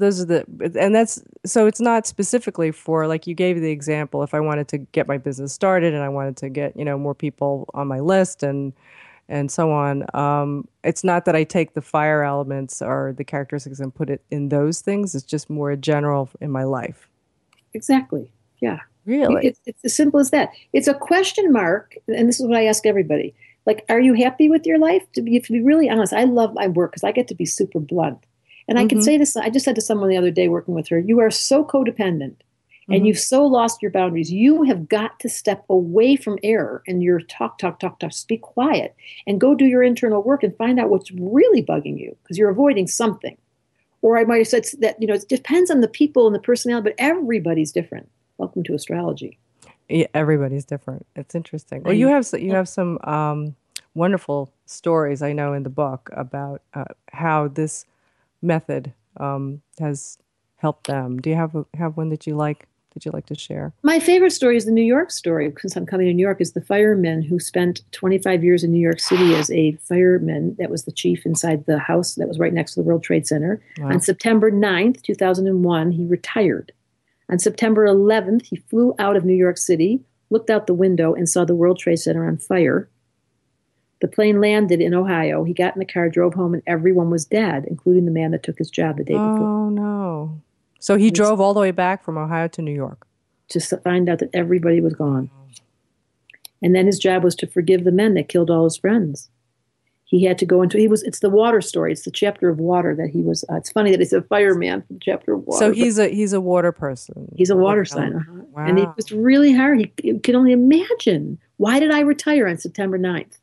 Speaker 2: so it's not specifically for, like you gave the example, if I wanted to get my business started and I wanted to get, more people on my list and so on. It's not that I take the fire elements or the characteristics and put it in those things. It's just more general in my life.
Speaker 3: Exactly. Yeah.
Speaker 2: Really?
Speaker 3: It's as simple as that. It's a question mark. And this is what I ask everybody. Like, are you happy with your life? To be really honest, I love my work because I get to be super blunt. And I can say this, I just said to someone the other day working with her, you are so codependent and you've so lost your boundaries. You have got to step away from error and your talk, speak quiet and go do your internal work and find out what's really bugging you because you're avoiding something. Or I might have said that, it depends on the people and the personality, but everybody's different. Welcome to astrology.
Speaker 2: Yeah, everybody's different. It's interesting. Well, you have some wonderful stories, I know, in the book about how this method has helped them. Do you have one that you like to share?
Speaker 3: My favorite story is the New York story, since I'm coming to New York, is the fireman who spent 25 years in New York City as a fireman. That was the chief inside the house that was right next to the World Trade Center. Wow. On September 9th, 2001, he retired. On September 11th, he flew out of New York City, looked out the window, and saw the World Trade Center on fire. The plane landed in Ohio. He got in the car, drove home, and everyone was dead, including the man that took his job the day before.
Speaker 2: Oh, no. So he drove all the way back from Ohio to New York.
Speaker 3: Just to find out that everybody was gone. And then his job was to forgive the men that killed all his friends. He had to go into, it's the water story. It's the chapter of water that he was, it's funny that he's a fireman from the chapter of water.
Speaker 2: So he's a water person.
Speaker 3: He's a water sign.
Speaker 2: Wow.
Speaker 3: And it was really hard. He could only imagine. Why did I retire on September 9th?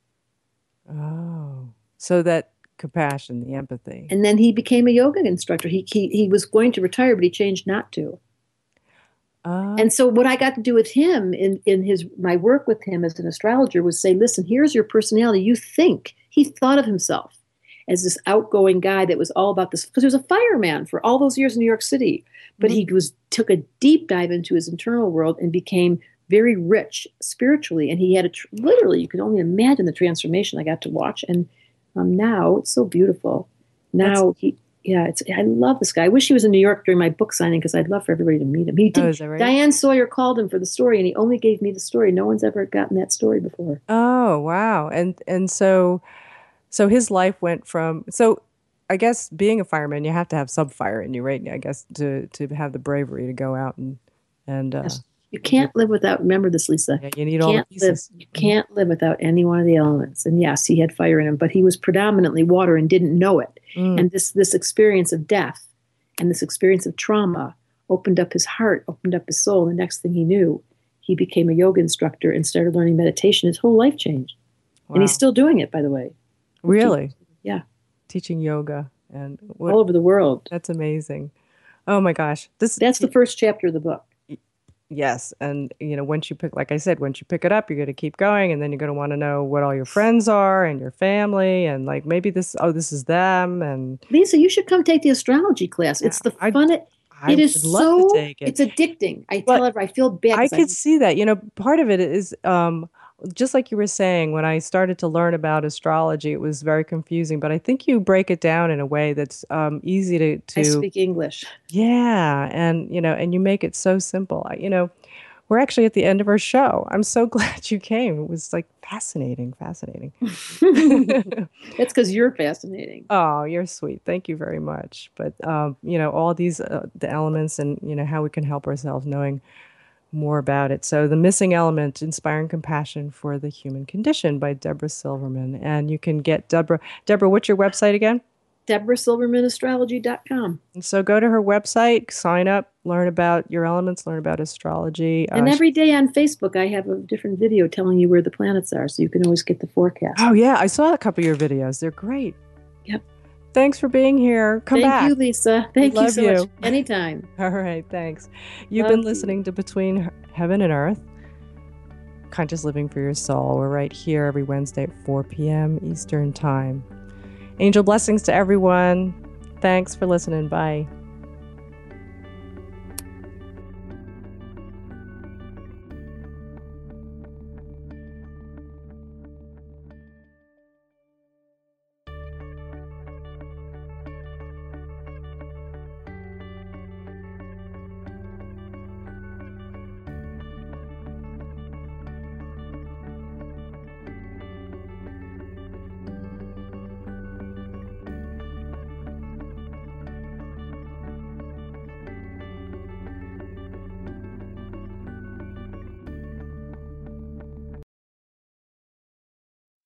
Speaker 2: Oh, so that compassion, the empathy.
Speaker 3: And then he became a yoga instructor. He was going to retire, but he changed not to. And so what I got to do with him in my work with him as an astrologer was say, listen, here's your personality. You think he thought of himself as this outgoing guy that was all about this, because he was a fireman for all those years in New York City. But he took a deep dive into his internal world and became very rich spiritually, and he had literally, you can only imagine the transformation I got to watch. And now it's so beautiful. Now I love this guy. I wish he was in New York during my book signing because I'd love for everybody to meet him. He did.
Speaker 2: Oh, is that right?
Speaker 3: Diane Sawyer called him for the story, and he only gave me the story. No one's ever gotten that story before.
Speaker 2: Oh, wow! And so his life went from I guess being a fireman, you have to have some fire in you, right? I guess to have the bravery to go out and
Speaker 3: yes. You can't live without, remember this, Lisa.
Speaker 2: Yeah, you need all the pieces.
Speaker 3: You can't live without any one of the elements. And yes, he had fire in him, but he was predominantly water and didn't know it. And this experience of death and this experience of trauma opened up his heart, opened up his soul. The next thing he knew, he became a yoga instructor and started learning meditation. His whole life changed. Wow. And he's still doing it, by the way.
Speaker 2: Really?
Speaker 3: Yeah.
Speaker 2: Teaching yoga and
Speaker 3: all over the world.
Speaker 2: That's amazing. Oh my gosh.
Speaker 3: That's the first chapter of the book.
Speaker 2: Yes. And, once you pick, like I said, once you pick it up, you're going to keep going. And then you're going to want to know what all your friends are and your family. And like, maybe this is them. And
Speaker 3: Lisa, you should come take the astrology class. It's the fun. It is so, it's addicting. I tell her, I feel bad.
Speaker 2: I could see that. Part of it is, just like you were saying, when I started to learn about astrology, it was very confusing. But I think you break it down in a way that's easy to.
Speaker 3: I speak English.
Speaker 2: Yeah, and and you make it so simple. We're actually at the end of our show. I'm so glad you came. It was like fascinating.
Speaker 3: That's because you're fascinating.
Speaker 2: Oh, you're sweet. Thank you very much. But all these the elements and how we can help ourselves, knowing more about it. So The Missing Element, Inspiring Compassion for the Human Condition by Deborah Silverman. And you can get Deborah, what's your website again?
Speaker 3: DeborahSilvermanAstrology.com.
Speaker 2: And so go to her website, sign up, learn about your elements, learn about astrology.
Speaker 3: And every day on Facebook, I have a different video telling you where the planets are, so you can always get the forecast.
Speaker 2: Oh, yeah. I saw a couple of your videos. They're great.
Speaker 3: Yep.
Speaker 2: Thanks for being here. Come back.
Speaker 3: Thank you, Lisa. Thank you so much. Anytime.
Speaker 2: All right. Thanks. You've been listening to Between Heaven and Earth, Conscious Living for Your Soul. We're right here every Wednesday at 4 p.m. Eastern Time. Angel blessings to everyone. Thanks for listening. Bye.